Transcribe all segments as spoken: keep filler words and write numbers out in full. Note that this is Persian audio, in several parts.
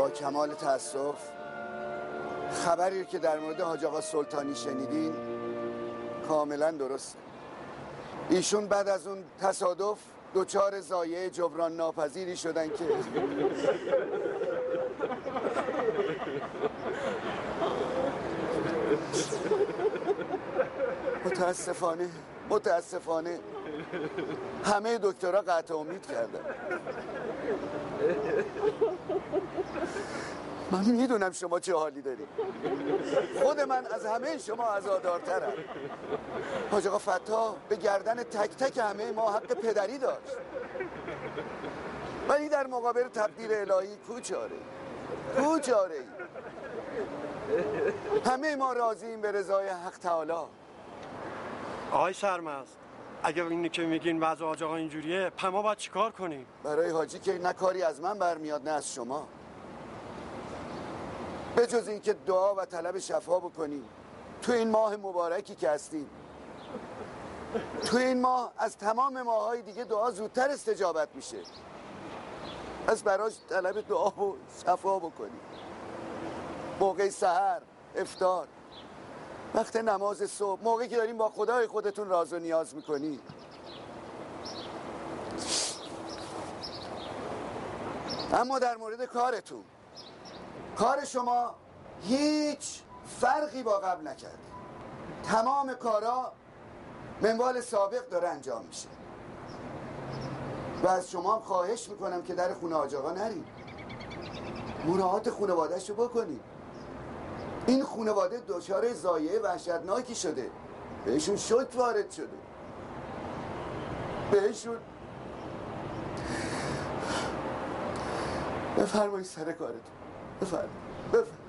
با کمال تأسف خبری که در مورد حاج آقا سلطانی شنیدین کاملا درسته. ایشون بعد از اون تصادف دوچار ضایعه جبران ناپذیری شدن که متاسفانه متاسفانه همه دکترها قطع امید کردن. من میدونم شما چه حالی دارید. خود من از همه شما عزادارترم. حاج آقا فتاح به گردن تک تک همه ما حق پدری داشت، ولی در مقابل تقدیر الهی کوچاره کوچاره همه ما راضییم به رضای حق تعالی. آقای سرمست، اگه اینی که میگین وضع حاج آقا اینجوریه، پس ما باید چیکار کنیم؟ برای حاجی که نه کاری از من برمیاد نه از شما، به جز این که دعا و طلب شفا بکنیم. تو این ماه مبارکی که هستیم، تو این ماه از تمام ماه‌های دیگه دعا زودتر استجابت میشه. از براش طلب دعا و شفا بکنیم. موقع سحر، افطار، وقت نماز صبح، موقعی که داریم با خدای خودتون راز و نیاز میکنی. اما در مورد کارتون، کار شما هیچ فرقی با قبل نکرده. تمام کارا منوال سابق داره انجام میشه و از شما هم خواهش میکنم که در خونه حاج آقا نرید، مراعات خانواده‌شو بکنید. این خانواده دچار ضایعه وحشتناکی شده، بهشون شوک وارد شده، بهشون بفرمایید سر کارتون. بفرمایید بفرمایید.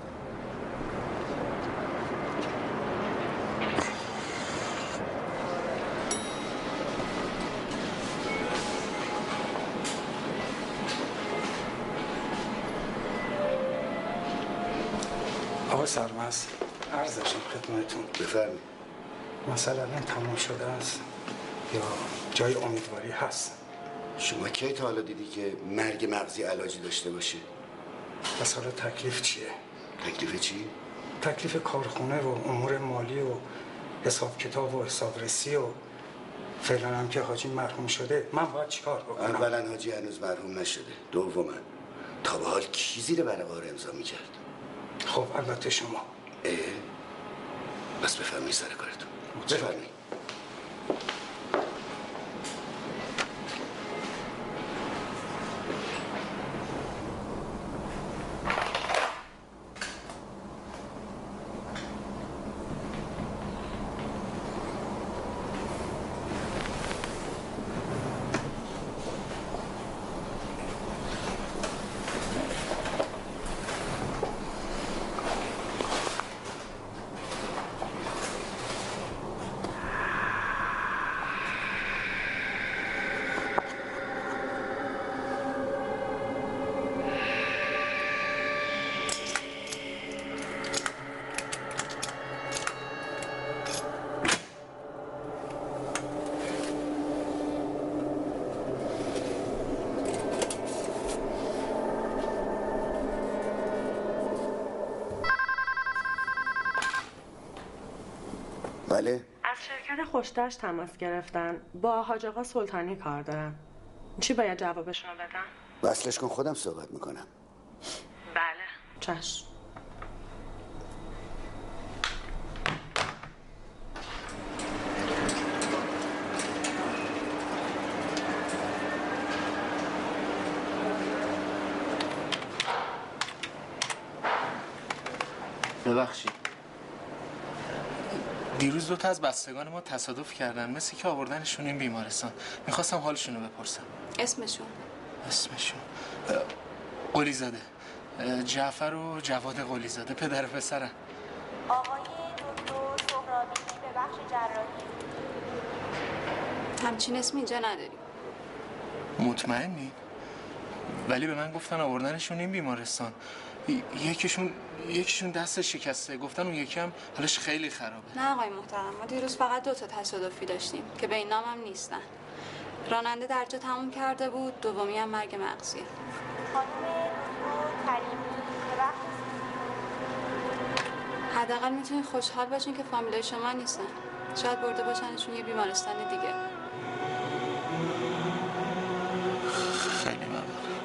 آقا سرمست، عرض داشتم خدمتتون. بفرمایید. مسئله الان تمام شده است یا جای امیدواری هست؟ شما کی تا حالا دیدی که مرگ مغزی علاجی داشته باشه؟ پس حالا تکلیف چیه؟ تکلیف چی؟ تکلیف کارخونه و امور مالی و حساب کتاب و حسابرسی و فعلا هم که حاجی مرحوم شده، من باید چیکار بکنم؟ اولا حاجی هنوز مرحوم نشده، دوما تا به حال کی زیر برقرار امضا میکرد؟ خب البته شما. اه؟ بس بفرمایید سر کارتون. بفرمایید. بله؟ از شرکت خوشداشت تماس گرفتن، با حاج آقا سلطانی کار دارن. چی باید جوابشون بدم؟ وصلش کن، خودم صحبت میکنم. بله چشم. ببخشید، دیروز دو تا از بستگان ما تصادف کردن، مثل که آوردنشون این بیمارستان. میخواستم حالشون رو بپرسم. اسمشون؟ اسمشون قلی زاده، جعفر و جواد قلی زاده، پدر و پسرن. آقای دکتر سهرابی به بخش جراحی. همچین اسمی اینجا نداریم. مطمئنی؟ ولی به من گفتن آوردنشون این بیمارستان. یکیشون یکیشون دستش شکسته، گفتن اون یکی هم حالش خیلی خرابه. نه آقای محترم، ما دیروز فقط دو تا تصادفی داشتیم که به این نام هم نیستن. راننده درجا تموم کرده بود، دومی هم مرگ مغزیه. خانم دکتر کریمی به وقت حداقل میتونین خوشحال باشین که فامیلای شما نیستن. شاید برده باشنشون یه بیمارستان دیگه. خیلی ممنون.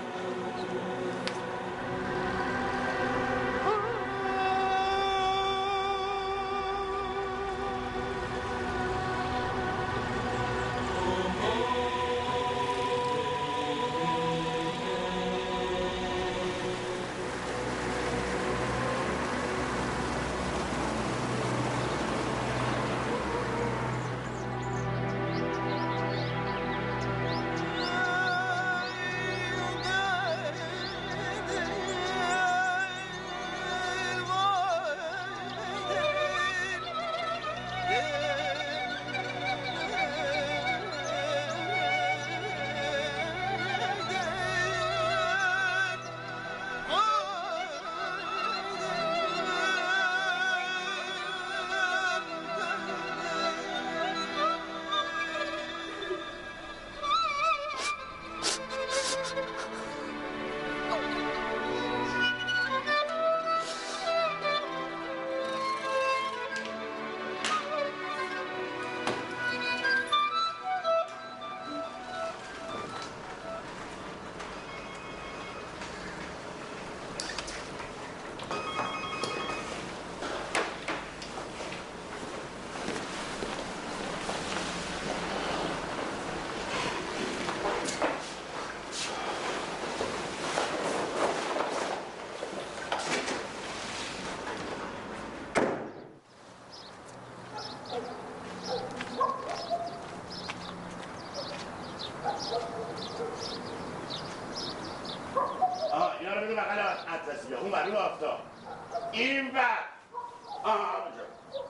آها اینا رو بده بغل اطلسیه اون بر رو آفتاب این بر آها اونجا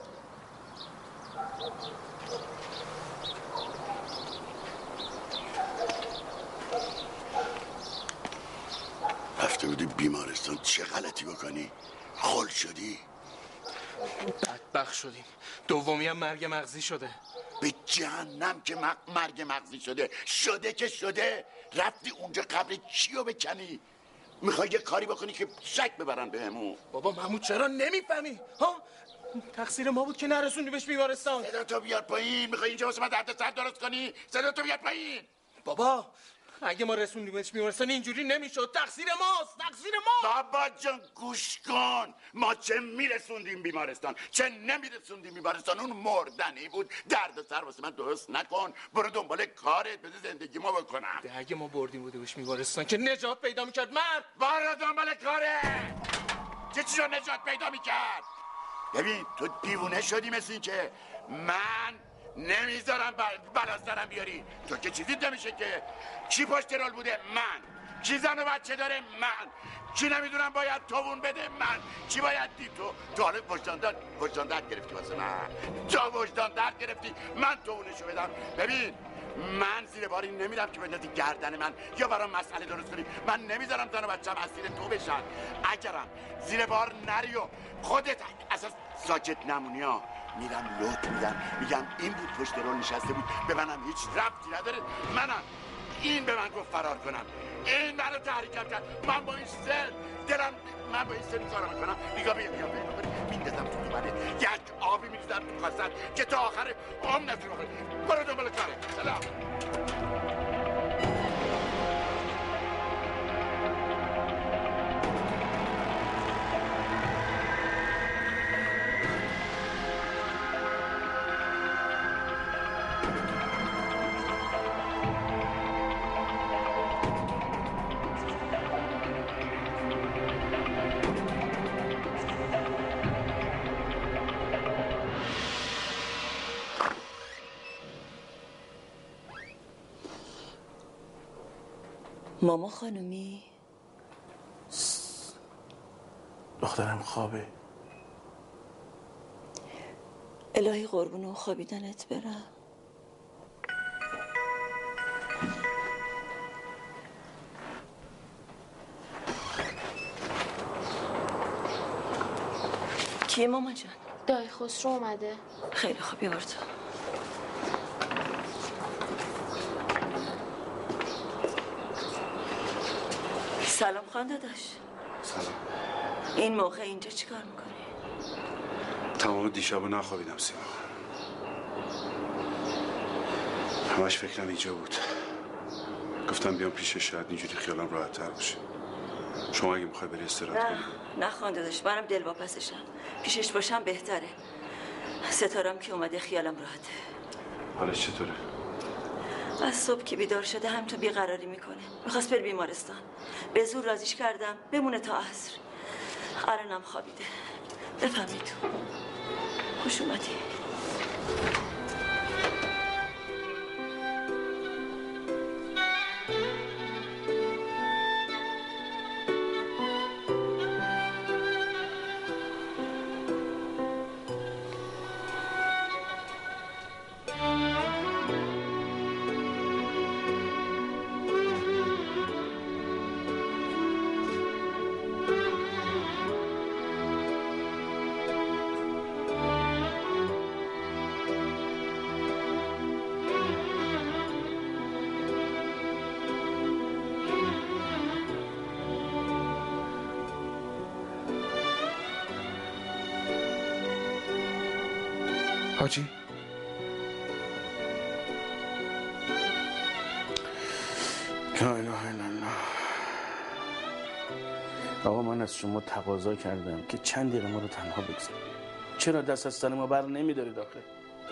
رفته بودی بیمارستان چه غلطی بکنی؟ خل شدی؟ بدبخت شدیم. دومی هم مرگ مغزی شده. به جهنم که مرگ مغزی شده. شده که شده. رفتی اونجا قبر چیو بکنی؟ میخوای یه کاری بکنی که شک ببرن بهمون. بابا محمود چرا نمیفهمی؟ ها؟ تقصیر ما بود که نرسوندیمش بیمارستان. صدا تو بیار پایین. میخوای اینجا واسه من درد سر درست کنی؟ صدا تو بیار پایین. بابا اگه ما رسوندیمش بیمارستان اینجوری نمیشد. تقصیر ماست. تقصیر ما. بابا جان گوش کن. ما چه میرسوندیم بیمارستان چه نمیرسوندیم بیمارستان. اون مردنی بود. درد سر واسه من درست نکن. برو دنبال کارت بده زندگی ما بکنم. ده اگه ما بردیم بودیمش بیمارستان که نجات پیدا میکرد. مرد برو دنبال کارت. چه چی رو نجات پیدا میکرد؟ ببین تو دیوونه شدی مثل این که من نمیذارم بلا سرم بیاری. تو که چیزی نمیشه که. کی پشت رول بوده؟ من. کی زن و بچه داره؟ من. کی نمیدونم باید توون بده؟ من. کی باید دید؟ تو تو حالا وجدان درد وجدان درد گرفتی واسه من. تو وجدان درد گرفتی من توونشو بدم. ببین من زیر باری نمیرم که بندازی گردن من یا برام مسئله درست کنی. من نمیذارم زن و بچه‌م اسیر تو بشن. اگرم زیر بار نری و خودت اساس ساکت نمونی ها میرم لوت میدم میگم این بود پشت رول نشسته بود به منم هیچ ربطی نداره. منم این به من گفت فرار کنم. این منو تحریکم کرد. من با این سر دلم من با این سر این کارو میکنم. نگاه بیا بیا بیا میندازم تو دوباره یک آبی میریزم تو کاسه که تا آخر عمر نتونی بخوری. برو دنبال کارت. سلام. ماما خانومی دخترم خوابه. الهی قربون و خوابیدنت برم. کیه ماما جان؟ دایی خسرو اومده. خیلی خوب بیار تو. سلام خان داداش. سلام. این موقع اینجا چیکار میکنی؟ تمام دیشبو نخوابیدم سیما. همش فکرم اینجا بود. گفتم بیام پیشش، شاید اینجوری خیالم راحت تر باشه. شما اگه میخوای بری استراحت کنی. نه نخوان داداش، منم دلواپسشم. پیشش باشم بهتره. ستارم که اومده خیالم راحته. حالش چطوره؟ از صبح که بیدار شده همینطور بیقراری میکنه. میخواست بره بیمارستان. به زور رازیش کردم بمونه تا عصر. الانم خوابیده. بفهمی تو. خوش اومدی. حاجی لا اله الا الله. آقا من از شما تقاضا کردم که چند دقیقه ما رو تنها بگذارید. چرا دست از سر ما بر نمیدارید آخه؟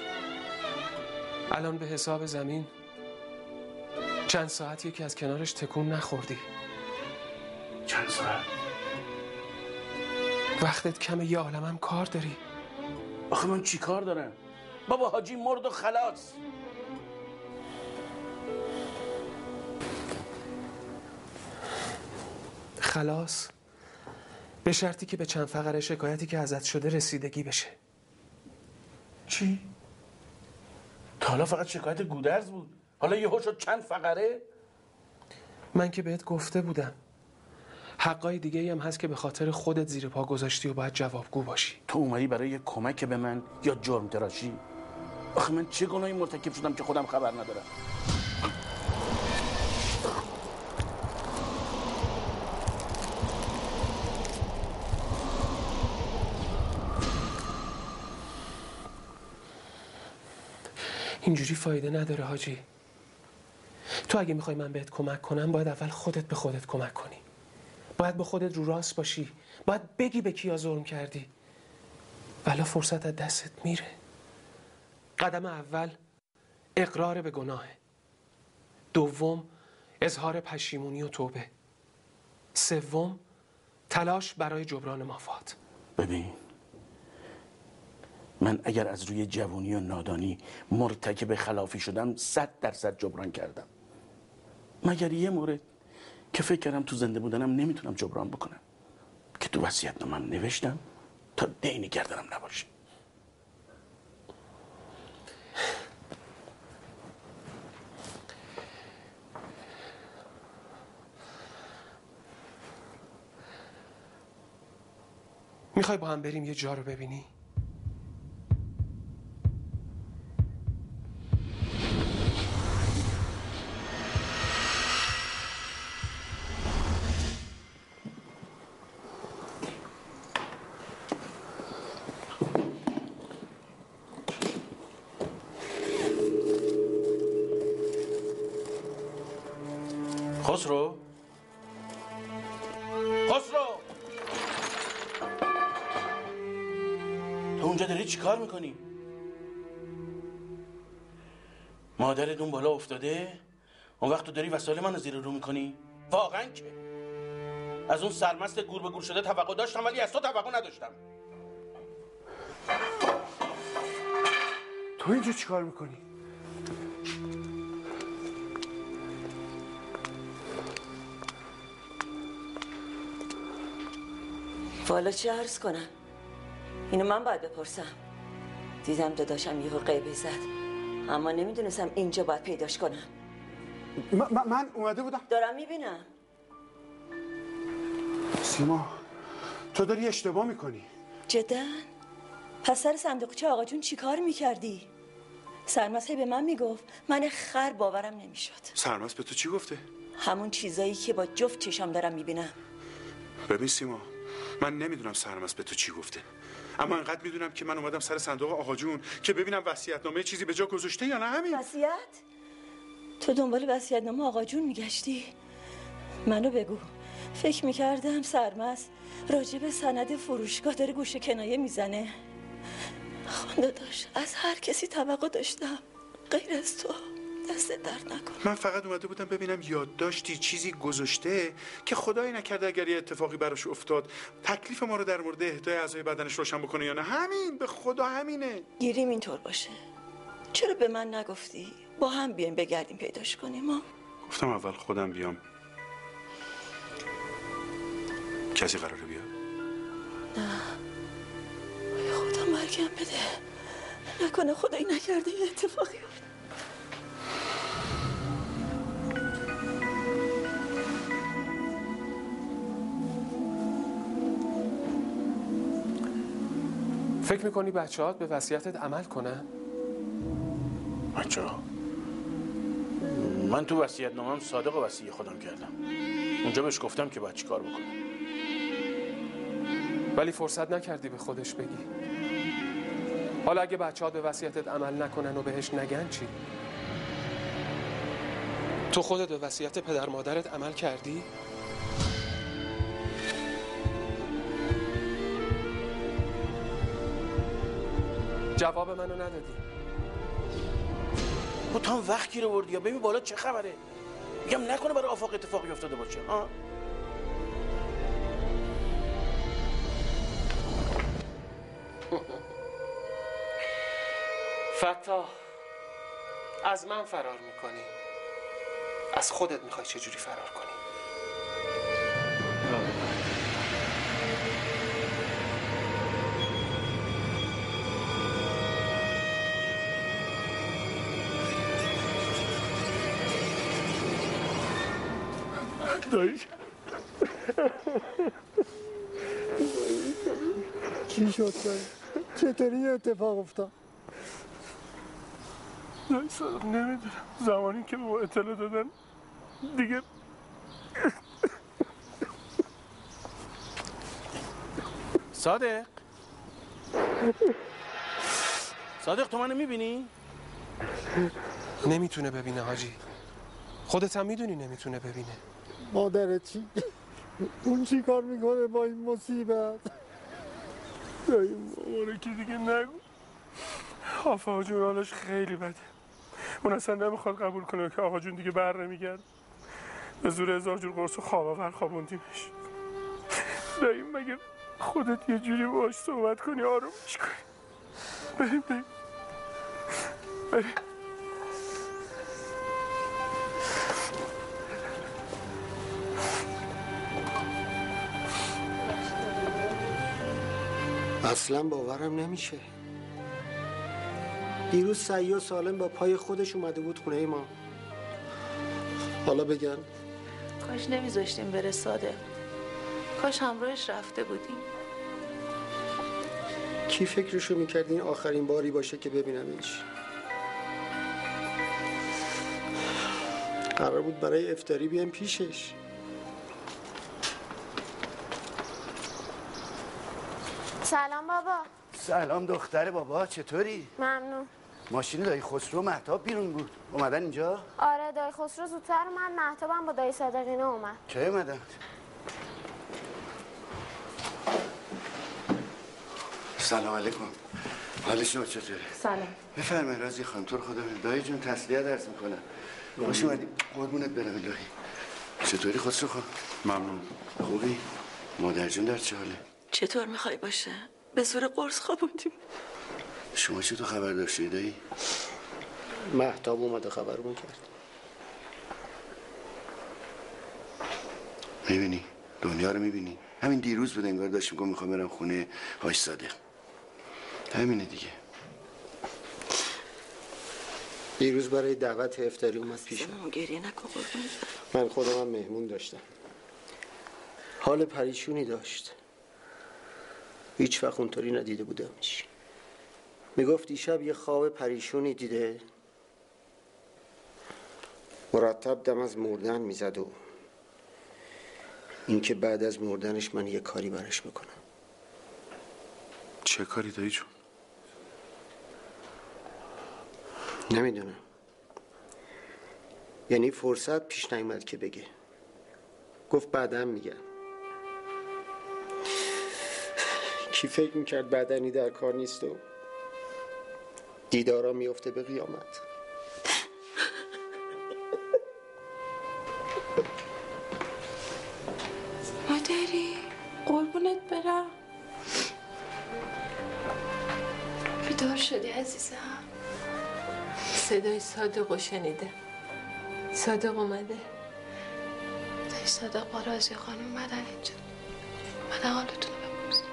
الان به حساب زمین چند ساعتیه که از کنارش تکون نخوردی. چند ساعت؟ وقتت کمه، یه عالمم کار داری. آخه من چی کار دارم؟ بابا حاجی مرد و خلاص. خلاص به شرطی که به چند فقره شکایتی که ازت شده رسیدگی بشه. چی؟ تا حالا فقط شکایت گودرز بود، حالا یهو شد چند فقره؟ من که بهت گفته بودم حقای دیگه ای هم هست که به خاطر خودت زیر پا گذاشتی و باید جوابگو باشی. تو اومدی برای یه کمک به من یا جرم تراشی؟ آخه من چه گناهی مرتکب شدم که خودم خبر ندارم؟ اینجوری فایده نداره حاجی. تو اگه میخوای من بهت کمک کنم باید اول خودت به خودت کمک کنی. باید به خودت رو راست باشی. باید بگی به کیا ظلم کردی. ولی فرصت از دستت میره. قدم اول اقرار به گناهه. دوم اظهار پشیمونی و توبه. سوم تلاش برای جبران مافات. ببین من اگر از روی جوانی و نادانی مرتکب خلافی شدم صد درصد جبران کردم، مگر یه مورد که فکر کردم تو زنده بودنم نمیتونم جبران بکنم که تو وصیت‌نامه‌ام نوشتم تا دینی گردنم نباشه. میخوای با هم بریم یه جا رو ببینی؟ خسرو خسرو تو اونجا داری چی کار میکنی؟ مادرت اون بالا افتاده؟ اون وقت تو داری وسایل منو زیر رو میکنی؟ واقعا که از اون سرمست گور به گور شده توقع داشتم ولی از تو توقع نداشتم. تو اینجا چی کار میکنی؟ والا چه عرض کنم؟ اینو من باید بپرسم. دیدم داداشم یهو غیبه زد اما نمیدونستم اینجا باید پیداش کنم. من, من اومده بودم. دارم میبینم. سیما تو داری اشتباه میکنی. جدا؟ پس سر صندوقچه آقا جون چی کار میکردی؟ سرمسه به من میگفت، من خر باورم نمیشد. سرمس به تو چی گفته؟ همون چیزایی که با جفت چشام دارم میبینم. ببین سیما، من نمیدونم سرمست به تو چی گفته، اما انقدر میدونم که من اومدم سر صندوق آقا جون که ببینم وصیت‌نامه چیزی به جا گذاشته یا نه. همین. وصیت؟ تو دنبال وصیت‌نامه آقا جون میگشتی؟ منو بگو. فکر میکردم سرمست راجع به سند فروشگاه داره گوشه کنایه میزنه. خانده داشت از هر کسی توقع داشتم غیر از تو. دست درد نکن. من فقط اومده بودم ببینم یادداشتی چیزی گذاشته که خدایی نکرده اگر یه اتفاقی براش افتاد تکلیف ما رو در مورد اهدای اعضای بدنش روشن بکنه یا نه. همین، به خدا همینه. گیریم اینطور باشه. چرا به من نگفتی با هم بیایم بگردیم پیداش کنیم؟ ما گفتم اول خودم بیام. کسی قراره بیاد؟ نه. خدا مرگم بده، نکنه خدایی نکرده یه اتفاقی افتاد. فکر میکنی بچه هات به وصیتت عمل کنن؟ بچه ها؟ من تو وصیت نامم صادق وصیه خودم کردم. اونجا بهش گفتم که باید چی کار بکنه. ولی فرصت نکردی به خودش بگی. حالا اگه بچه هات به وصیتت عمل نکنن و بهش نگن چی؟ تو خودت به وصیت پدر مادرت عمل کردی؟ جواب منو ندادی. تو تا وقت گیر آوردی یا ببین بالا چه خبره؟ میگم نکنه برای آفاق اتفاقی افتاده باشه. ها؟ فتا از من فرار میکنی، از خودت میخوای چجوری فرار کنی؟ دایی چی شد دایی؟ چطوری یه اتفاق افتاد؟ دایی صادق نمیدونم، زمانی که به ما اطلاع دادن دیگه صادق صادق تو منو میبینی؟ نمیتونه ببینه حاجی، خودت هم میدونی نمیتونه ببینه. مادرت چی؟ اون چی کار میکنه با این مصیبت؟ دایی مامانه که دیگه نگو. آفا جون حالش خیلی بده. اون اصلا نمیخواد قبول کنه که آقا جون دیگه بر نمیگرد. به زور هزار جور قرص و خواب آور خوابوندیمش. دایی مگه خودت یه جوری باهاش صحبت کنی آرومش کنی؟ بریم بریم بریم. اصلا باورم نمیشه. دیروز سعی و سالم با پای خودش اومده بود خونه ما. حالا بگن کاش نمیذاشتیم بره صادق، کاش همراهش رفته بودیم. کی فکرشو میکرد این آخرین باری باشه که ببینمش؟ قرار بود برای افطاری بیام پیشش. سلام بابا. سلام دختر بابا، چطوری؟ ممنون. ماشین دایی خسرو مهتاب بیرون بود، اومدن اینجا؟ آره دایی خسرو زودتر اومد، مهتابم با دایی صادقینه اومد. کی اومدن؟ سلام علیکم. حال شما چطوره؟ سلام. بفرمایید راضی خانم. تو رو خدا دایی جون تسلیت عرض میکنم. خوش اومدی. قربونت برم الهی. چطوری خسرو خان؟ ممنون. خوبی؟ مادر جون در چه حاله؟ چطور میخوای باشه؟ به زور قرص خوابوندیم. شما چطور خبر داشتی دایی؟ مهتاب اومده خبرمون کرد. میبینی؟ دنیا رو میبینی؟ همین دیروز بود انگار داشتیم که میخوام برم خونه حاج صادق. همینه دیگه. دیروز برای دعوت افطاری اومد پیشم. گریه نکن قربونت. من خودم هم مهمون داشتم. حال پریشونی داشت. هیچ وقت اونطوری ندیده بودمش. میگفت دیشب یه خواب پریشونی دیده، مرتب دم از مردن میزد و اینکه بعد از مردنش من یه کاری برش میکنم. چه کاری دایی جون؟ نمیدونم، یعنی فرصت پیش نیامد که بگه، گفت بعدم میگم. کی فکر میکرد بدنی در کار نیست و دیدارا میفته به قیامت. مادری قربونت برم. بیدار شدی عزیزم؟ صدای صادقو شنیده. صادق اومده. دایی صادق با رازی خانم اومدن اینجا، اومدن حالتون رو بپرسن.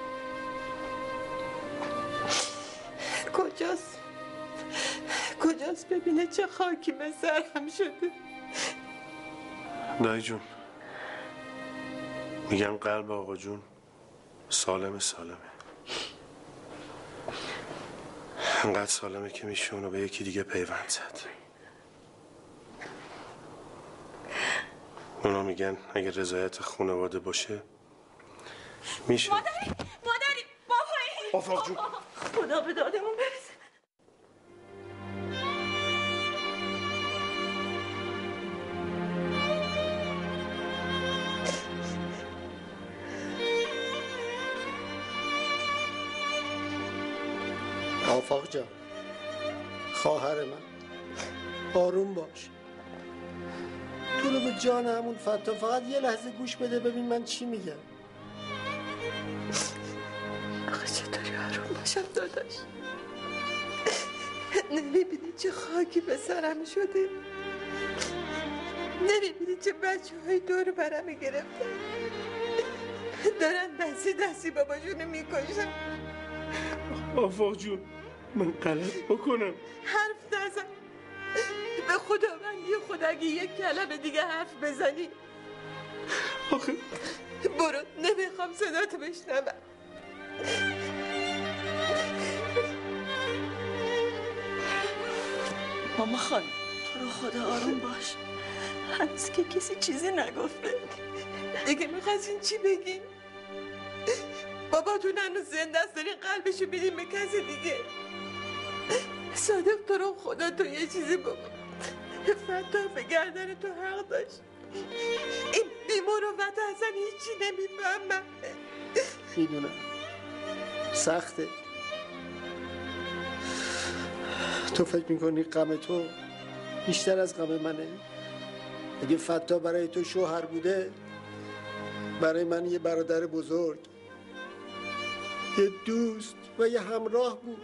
کجاست؟ کجاست ببینه چه خاکی به سرم شده. دایی جون میگن قلب آقا جون سالم سالمه، انقدر سالمه که میشه اونو به یکی دیگه پیوند زد. اونا میگن اگه رضایت خانواده باشه میشه. مادری مادری بابایی آفاق جون خدا به دادمون برسه. آفاق جان، خواهر من، آروم باش. تو رو به جان همون فتا، فقط یه لحظه گوش بده ببین من چی میگم. آخه چطوری آروم باشم داداش؟ نمیبینی چه خاکی به سرم شده؟ نمیبینی چه بچه های دور برم گرفتن؟ دارن دستی دستی باباشونو میکشن. آفاق جون من غلط بکنم؟ حرف نزن، به خداوندی خود اگه یک کلمه دیگه حرف بزنی آخه برو، نمیخوام صداتو بشنوم. ماما خانم تو رو خدا آروم باش، هنوز که کسی چیزی نگفته. دیگه میخواستین چی بگین؟ باباتون هنوز زنده است، دارین قلبشو میدین به کسی دیگه. صادق تو رو خدا تو یه چیزی بگو، فتا به گردن تو حق داشت. این بیمروت اصلا هیچی نمیفهمم. میدونم سخته، تو فکر میکنی غم تو بیشتر از غم منه؟ اگه فتا برای تو شوهر بوده، برای من یه برادر بزرگ، یه دوست و یه همراه بود.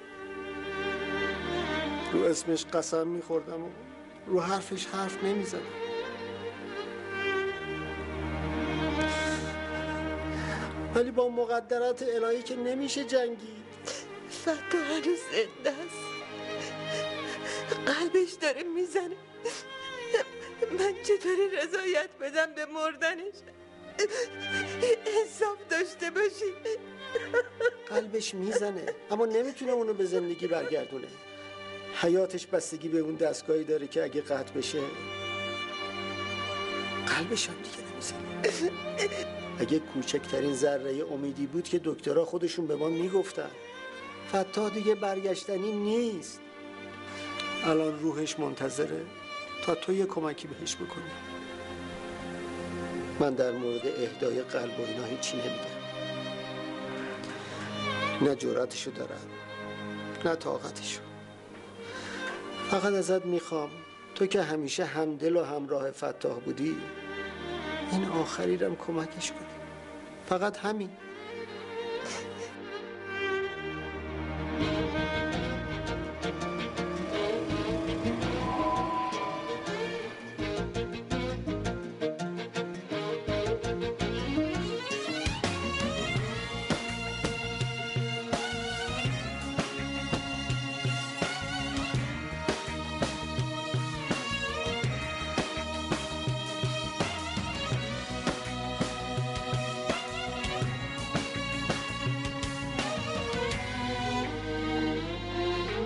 رو اسمش قسم میخوردم و رو حرفش حرف نمیزدم. ولی با مقدرات الهی که نمیشه جنگید. فتا هنوز زنده است، قلبش داره میزنه. من چطوری رضایت بدم به مردنش؟ انصاف داشته باشی. قلبش میزنه اما نمیتونه اونو به زندگی برگردونه. حیاتش بستگی به اون دستگاهی داره که اگه قطع بشه قلبش هم دیگه نمیزنه. اگه کوچکترین ذره امیدی بود که دکترها خودشون به ما میگفتن فتا دیگه برگشتنی نیست. الان روحش منتظره تا تو یه کمکی بهش بکنی. من در مورد اهدای قلب و اینا هیچی نمیگم، نه جرأتشو دارم نه طاقتشو. فقط ازت میخوام تو که همیشه همدل و همراه فتاح بودی این آخری رم کمکش کنی، فقط همین.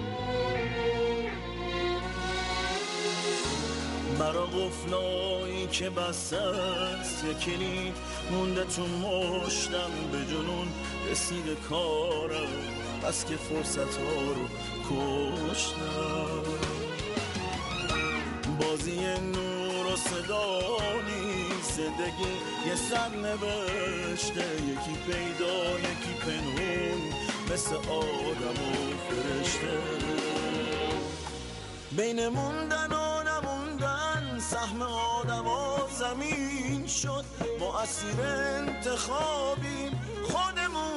مرا قفلایی که بسته است یه کلید مونده تو مشتم به جنون رسید کارم بس که فرصت ها رو کشتم. بازی نور و صدا نیست، زندگی یه سر نوشته، یکی پیدا یکی پنهون مثل آدم و فرشته. بین موندن و نموندن سهم آدم و زمین شد، ما اسیر انتخابیم خودمون